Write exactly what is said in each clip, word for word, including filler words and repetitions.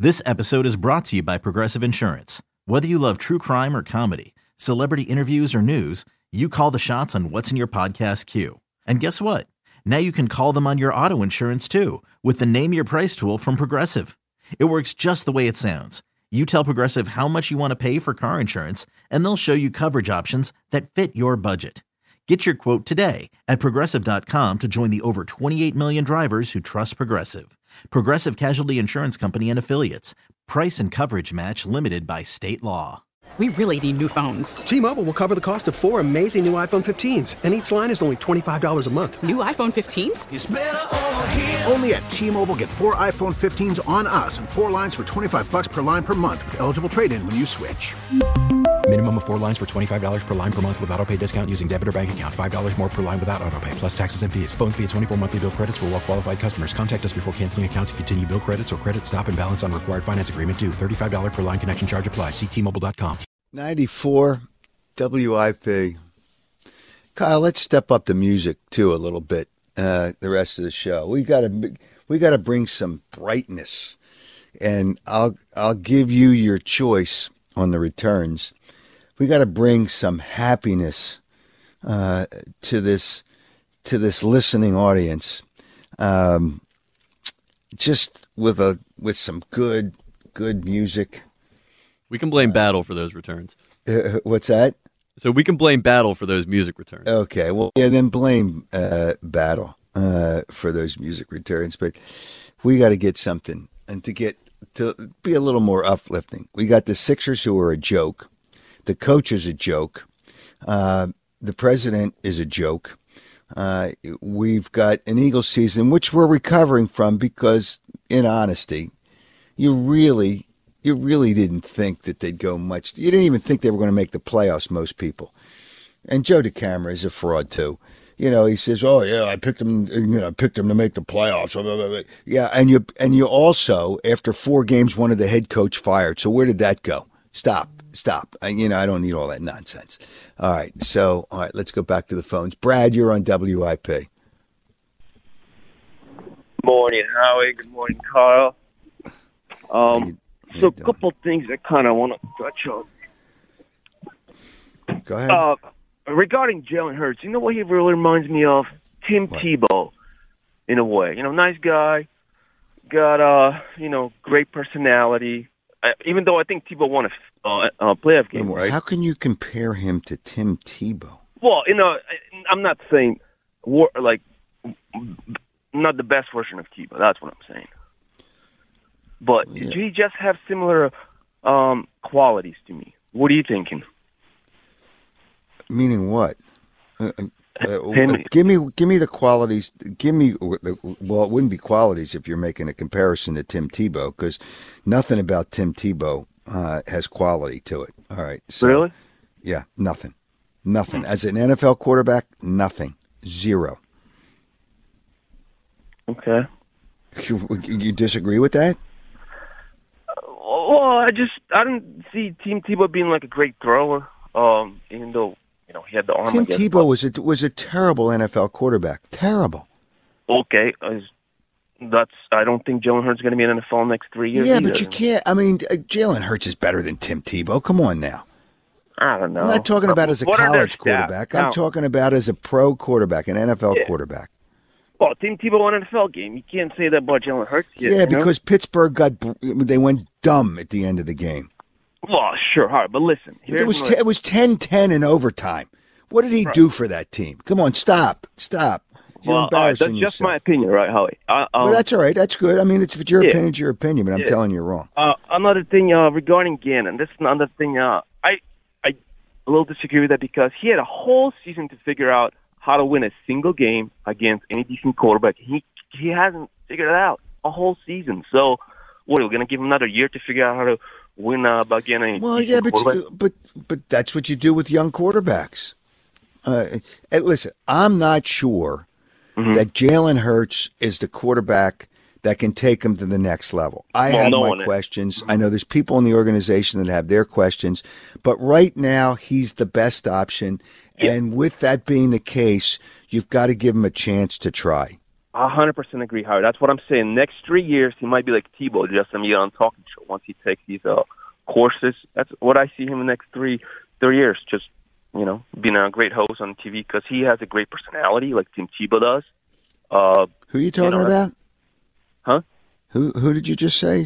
This episode is brought to you by Progressive Insurance. Whether you love true crime or comedy, celebrity interviews or news, you call the shots on what's in your podcast queue. And guess what? Now you can call them on your auto insurance too with the Name Your Price tool from Progressive. It works just the way it sounds. You tell Progressive how much you want to pay for car insurance, and they'll show you coverage options that fit your budget. Get your quote today at Progressive dot com to join the over twenty-eight million drivers who trust Progressive. Progressive Casualty Insurance Company and Affiliates. Price and coverage match limited by state law. We really need new phones. T-Mobile will cover the cost of four amazing new iPhone fifteens, and each line is only twenty-five dollars a month. New iPhone fifteens? It's better over here. Only at T-Mobile, get four iPhone fifteens on us and four lines for twenty-five bucks per line per month with eligible trade-in when you switch. Minimum of four lines for twenty-five dollars per line per month with autopay discount using debit or bank account. five dollars more per line without autopay, plus taxes and fees. Phone fee at twenty-four monthly bill credits for well-qualified customers. Contact us before canceling account to continue bill credits or credit stop and balance on required finance agreement due. thirty-five dollars per line connection charge applies. See T Mobile dot com. ninety-four W I P. Kyle, let's step up the music too a little bit. Uh, the rest of the show, we got to we got to bring some brightness, and I'll I'll give you your choice on the returns. We got to bring some happiness uh, to this to this listening audience, um, just with a with some good good music. We can blame Battle for those returns. Uh, what's that? So we can blame Battle for those music returns. Okay, well, yeah, then blame uh, Battle uh, for those music returns. But we got to get something, and to get to be a little more uplifting. We got the Sixers, who are a joke. The coach is a joke. Uh, the president is a joke. Uh, we've got an Eagles season, which we're recovering from because, in honesty, you really... You really didn't think that they'd go much. You didn't even think they were going to make the playoffs, most people. And Joe DeCamara is a fraud, too. You know, he says, oh, yeah, I picked them, you know, I picked them to make the playoffs. Yeah, and you and you also, after four games, wanted the head coach fired. So where did that go? Stop, stop. I, you know, I don't need all that nonsense. All right, so, all right, let's go back to the phones. Brad, you're on W I P. Morning, Howie. Good morning, Carl. Um. So a couple of things I kind of want to touch on. Go ahead. Uh, regarding Jalen Hurts, you know what he really reminds me of? Tim what? Tebow, in a way. You know, nice guy, got uh, you know, great personality. Uh, even though I think Tebow won a, uh, a playoff game, well, right? How can you compare him to Tim Tebow? Well, you know, I'm not saying like not the best version of Tebow. That's what I'm saying. But yeah. Did he just have similar um, qualities to me? What are you thinking? Meaning what? Uh, uh, uh, give me, give me the qualities. Give me. Well, it wouldn't be qualities if you're making a comparison to Tim Tebow, because nothing about Tim Tebow uh, has quality to it. All right. So, really? Yeah, nothing, nothing. As an N F L quarterback, nothing, zero. Okay. You, you disagree with that? Well, I just I didn't see Tim Tebow being like a great thrower, um, even though you know he had the arm. Tim Tebow was a was a terrible N F L quarterback. Terrible. Okay, that's I don't think Jalen Hurts is going to be in the N F L next three years. Yeah, either. But you can't. I mean, Jalen Hurts is better than Tim Tebow. Come on now. I don't know. I'm not talking about as a what college quarterback. I'm now, talking about as a pro quarterback, an N F L yeah. quarterback. Well, Tim Tebow won an N F L game. You can't say that about Jalen Hurts. Yet, yeah, you because know? Pittsburgh got they went dumb at the end of the game. Well, sure, hard, but listen. It was t- it was ten ten in overtime. What did he right. do for that team? Come on, stop, stop. You're well, embarrassing right, that's yourself. just my opinion, right, Howie? Uh, um, well, that's all right. That's good. I mean, it's if it's your yeah. opinion, it's your opinion, but I'm yeah. telling you you're wrong. Uh, another thing uh, regarding Gannon. This is another thing. Uh, I I a little disagree with that because he had a whole season to figure out how to win a single game against any decent quarterback. He he hasn't figured it out a whole season. So, what are we going to give him another year to figure out how to win uh, against any well, decent yeah, but quarterback? you, but but that's what you do with young quarterbacks. Uh, and listen, I'm not sure mm-hmm. that Jalen Hurts is the quarterback that can take him to the next level. I well, have no my questions. Is. I know there's people in the organization that have their questions, but right now he's the best option. Yeah. And with that being the case, you've got to give him a chance to try. A hundred percent agree, Howard. That's what I'm saying. Next three years, he might be like Tebow, just a year on talking show. Once he takes these uh, courses, that's what I see him in the next three three years. Just you know, being a great host on T V because he has a great personality, like Tim Tebow does. Uh, who are you talking you know, about? Huh? Who who did you just say?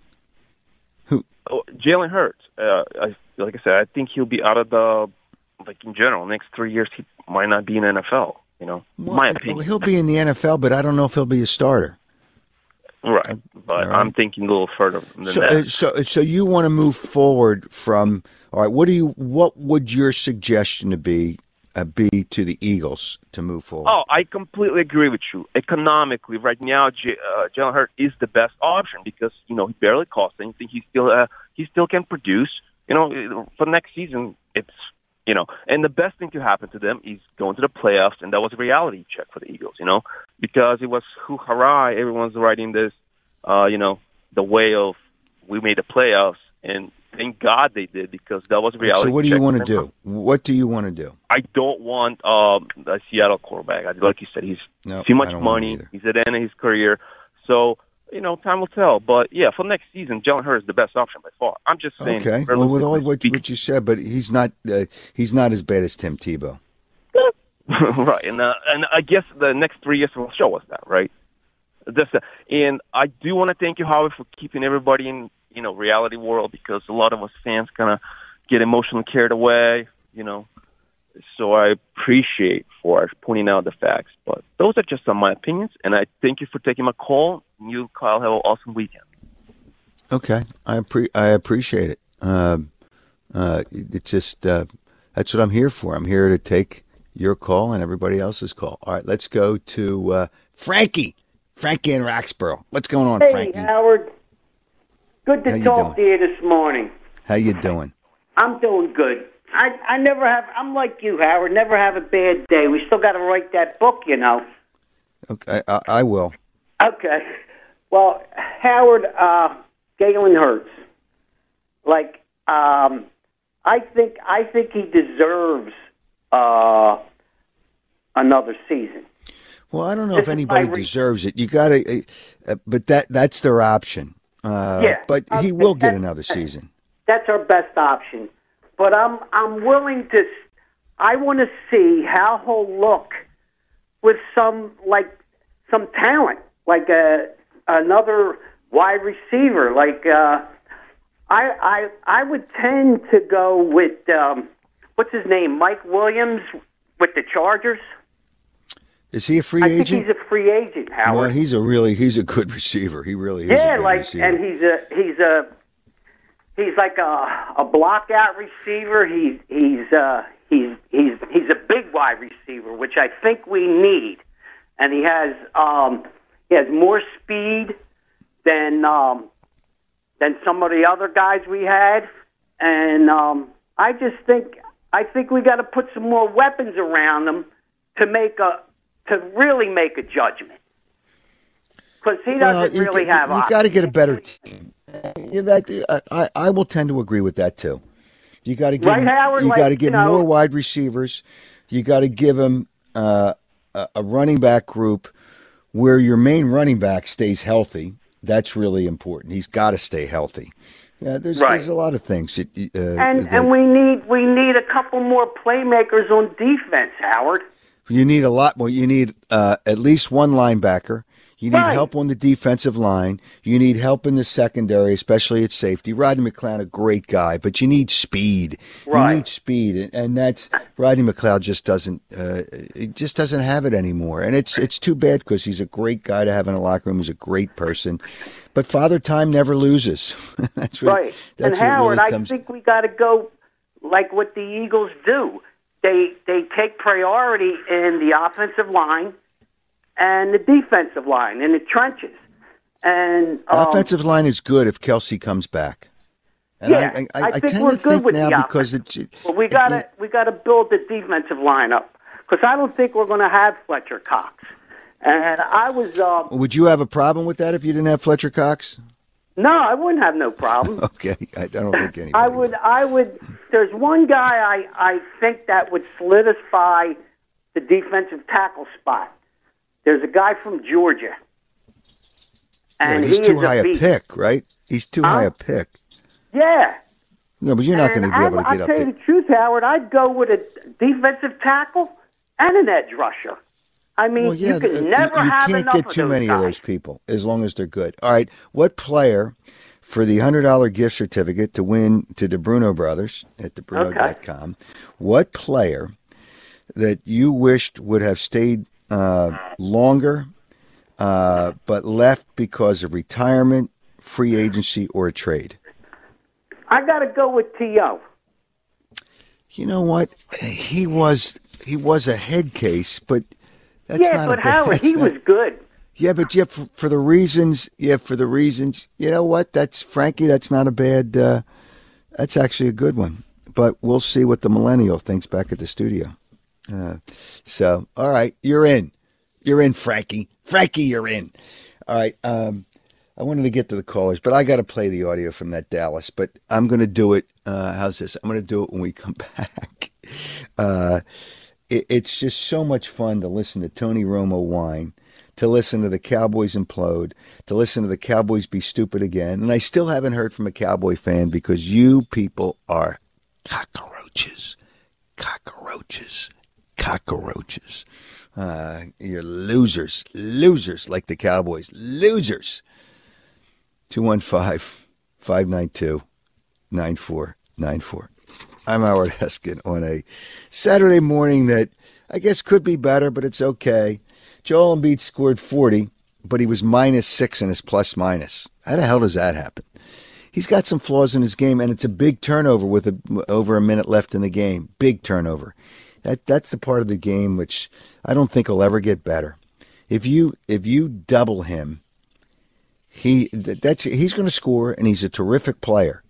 Who? Oh, Jalen Hurts. Uh, I, like I said, I think he'll be out of the like in general next three years. He might not be in the N F L. You know, well, my opinion. He'll be in the N F L, but I don't know if he'll be a starter. Right, but right. I'm thinking a little further than so, that. Uh, so, so you want to move forward from? All right, what do you? What would your suggestion to be? Uh, be to the Eagles to move forward? Oh, I completely agree with you. Economically, right now, J- uh, Jalen Hurts is the best option because you know he barely costs anything. He still uh, he still can produce. You know, for next season, it's. You know, and the best thing to happen to them is going to the playoffs, and that was a reality check for the Eagles, you know, because it was hoo hurrah, everyone's writing this, uh, you know, the way of we made the playoffs, and thank God they did because that was a reality check. So what do you want to do? What do you want to do? I don't want um, a Seattle quarterback. Like you said, he's no, too much money. He's at the end of his career. So, you know, time will tell. But, yeah, for next season, Jalen Hurts is the best option by far. I'm just saying. Okay. Well, with all what, what you said, but he's not uh, he's not as bad as Tim Tebow. Right. And uh, and I guess the next three years will show us that, right? Just, uh, and I do want to thank you, Howard, for keeping everybody in, you know, reality world because a lot of us fans kind of get emotionally carried away, you know. So I appreciate for pointing out the facts. But those are just some of my opinions, and I thank you for taking my call. You, Kyle, have an awesome weekend. Okay. I, appre- I appreciate it. Um, uh, it's just uh, that's what I'm here for. I'm here to take your call and everybody else's call. All right, let's go to uh, Frankie. Frankie in Roxborough. What's going on, hey, Frankie? Hey, Howard. Good to How talk to you this morning. How you doing? I'm doing good. I, I never have, I'm like you, Howard, never have a bad day. We still got to write that book, you know. Okay, I, I will. Okay. Well, Howard, uh, Jalen Hurts, like, um, I think, I think he deserves uh, another season. Well, I don't know this if anybody re- deserves it. You got to, uh, but that that's their option. Uh, yeah. But he um, will get another season. That's our best option. But I'm I'm willing to. I want to see how he'll look with some like some talent, like a, another wide receiver. Like uh, I I I would tend to go with um, what's his name, Mike Williams with the Chargers. Is he a free I agent? I think he's a free agent, Howard. Well, he's a really he's a good receiver. He really is. Yeah, a good like receiver. and he's a he's a. He's like a a blockout receiver. He's he's uh, he's he's he's a big wide receiver, which I think we need. And he has um, he has more speed than um, than some of the other guys we had. And um, I just think I think we got to put some more weapons around him to make a to really make a judgment. Because he doesn't well, really you, have. You got to get a better team. Yeah, that, I, I will tend to agree with that too. You got to give right, him, Howard, you like, got to give you know, more wide receivers. You got to give him uh, a, a running back group where your main running back stays healthy. That's really important. He's got to stay healthy. Yeah, there's right. there's a lot of things. That, uh, and that, and we need we need a couple more playmakers on defense, Howard. You need a lot more. You need uh, at least one linebacker. You need right. help on the defensive line. You need help in the secondary, especially at safety. Rodney McLeod, a great guy, but you need speed. Right. You need speed, and that's Rodney McLeod just doesn't. Uh, it just doesn't have it anymore, and it's it's too bad because he's a great guy to have in a locker room. He's a great person, but Father Time never loses. that's what, right. That's and Howard, really comes I think we got to go like what the Eagles do. They they take priority in the offensive line and the defensive line in the trenches. And um, offensive line is good if Kelsey comes back. And yeah, I, I, I, I think I tend we're to good think with now the because offense. it, But we got to we got to build the defensive line up because I don't think we're going to have Fletcher Cox. And I was. Uh, Would you have a problem with that if you didn't have Fletcher Cox? No, I wouldn't have no problem. Okay, I, I don't think anybody. I would. I would. There's one guy I I think that would solidify the defensive tackle spot. There's a guy from Georgia. And yeah, he's he too is high a, a beast. pick, right? He's too Huh? high a pick. Yeah. No, but you're not going to be And able to I, get I'll up tell you there. the truth, Howard. I'd go with a defensive tackle and an edge rusher. I mean, Well, yeah, you can uh, never you have can't enough get of too those many guys. of those people as long as they're good. All right, what player for the one hundred dollars gift certificate to win to the Bruno Brothers at the bruno dot com, okay. What player that you wished would have stayed uh, longer uh, but left because of retirement, free agency, or a trade? I got to go with T O You know what? He was he was a head case, but that's yeah, not but a bad, Howard, he not, was good. Yeah, but yeah, for, for the reasons, yeah, for the reasons, you know what? That's Frankie. That's not a bad. Uh, that's actually a good one. But we'll see what the millennial thinks back at the studio. Uh, so, all right, you're in. You're in, Frankie. Frankie, you're in. All right. Um, I wanted to get to the callers, but I got to play the audio from that Dallas. But I'm going to do it. Uh, how's this? I'm going to do it when we come back. Uh, it, it's just so much fun to listen to Tony Romo whine, to listen to the Cowboys implode, to listen to the Cowboys be stupid again. And I still haven't heard from a Cowboy fan because you people are cockroaches, cockroaches, cockroaches. Uh, you're losers, losers like the Cowboys, losers. two one five, five nine two, nine four nine four. I'm Howard Heskin on a Saturday morning that I guess could be better, but it's okay. Joel Embiid scored forty, but he was minus six in his plus minus. How the hell does that happen? He's got some flaws in his game, and it's a big turnover with a, over a minute left in the game. Big turnover. That that's the part of the game which I don't think will ever get better. If you if you double him, he that's he's going to score, and he's a terrific player.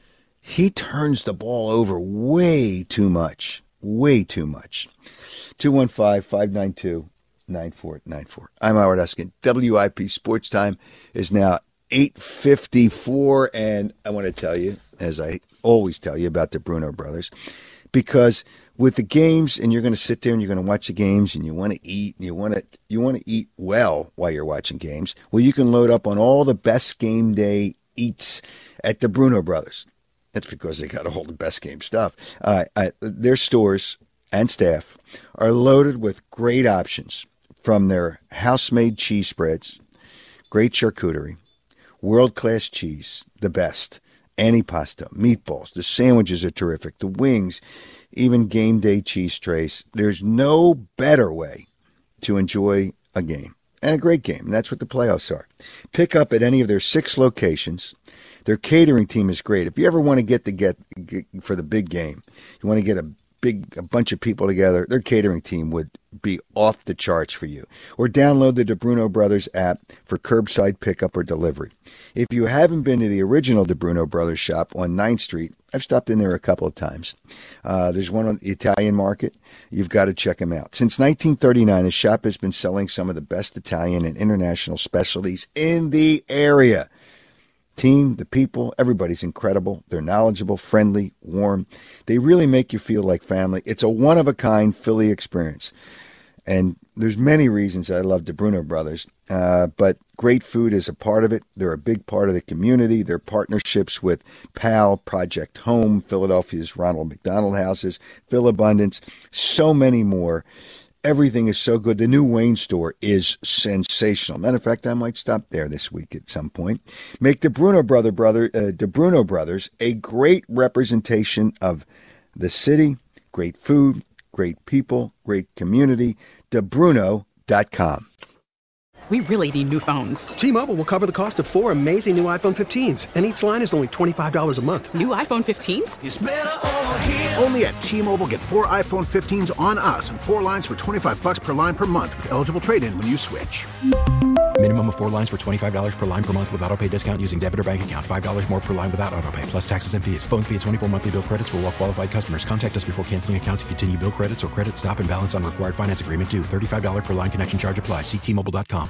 He turns the ball over way too much, way too much. two one five, five nine two, nine four nine four. I'm Howard Eskin. W I P Sports Time is now eight fifty-four, and I want to tell you, as I always tell you, about the Bruno Brothers, because with the games, and you're going to sit there and you're going to watch the games, and you want to eat, and you want to you want to eat well while you're watching games. Well, you can load up on all the best game day eats at the Bruno Brothers. That's because they got all the best game stuff. Uh, I, their stores and staff are loaded with great options, from their house-made cheese spreads, great charcuterie, world-class cheese, the best, antipasto, meatballs. The sandwiches are terrific. The wings, even game day cheese trays. There's no better way to enjoy a game, and a great game. And that's what the playoffs are. Pick up at any of their six locations. Their catering team is great. If you ever want to get to get, get for the big game, you want to get a big a bunch of people together, their catering team would be off the charts for you. Or download the DeBruno Brothers app for curbside pickup or delivery. If you haven't been to the original DeBruno Brothers shop on ninth Street, I've stopped in there a couple of times. Uh, there's one on the Italian Market. You've got to check them out. Since nineteen thirty-nine, the shop has been selling some of the best Italian and international specialties in the area. Team, the people, everybody's incredible. They're knowledgeable, friendly, warm. They really make you feel like family. It's a one-of-a-kind Philly experience. And there's many reasons I love the Bruno Brothers, uh, but great food is a part of it. They're a big part of the community. Their partnerships with P A L, Project Home, Philadelphia's Ronald McDonald Houses, Philabundance, so many more. Everything is so good. The new Wayne store is sensational. Matter of fact, I might stop there this week at some point. Make the Bruno brother brother uh, the Bruno Brothers a great representation of the city. Great food, great people, great community. the bruno dot com. We really need new phones. T-Mobile will cover the cost of four amazing new iPhone fifteens, and each line is only twenty-five dollars a month. New iPhone fifteens? It's better over here. Only at T-Mobile, get four iPhone fifteens on us and four lines for twenty-five bucks per line per month with eligible trade-in when you switch. Minimum of four lines for twenty-five dollars per line per month with autopay discount using debit or bank account. five dollars more per line without autopay, plus taxes and fees. Phone fee at twenty-four monthly bill credits for well-qualified customers. Contact us before canceling account to continue bill credits or credit stop and balance on required finance agreement due. thirty-five dollars per line connection charge applies. See T Mobile dot com.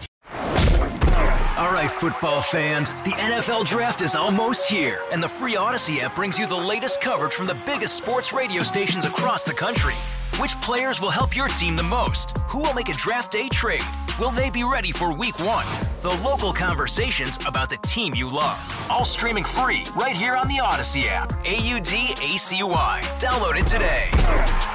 All right, football fans, the N F L Draft is almost here, and the free Odyssey app brings you the latest coverage from the biggest sports radio stations across the country. Which players will help your team the most? Who will make a draft day trade? Will they be ready for week one? The local conversations about the team you love. All streaming free right here on the Odyssey app. A U D A C Y. Download it today.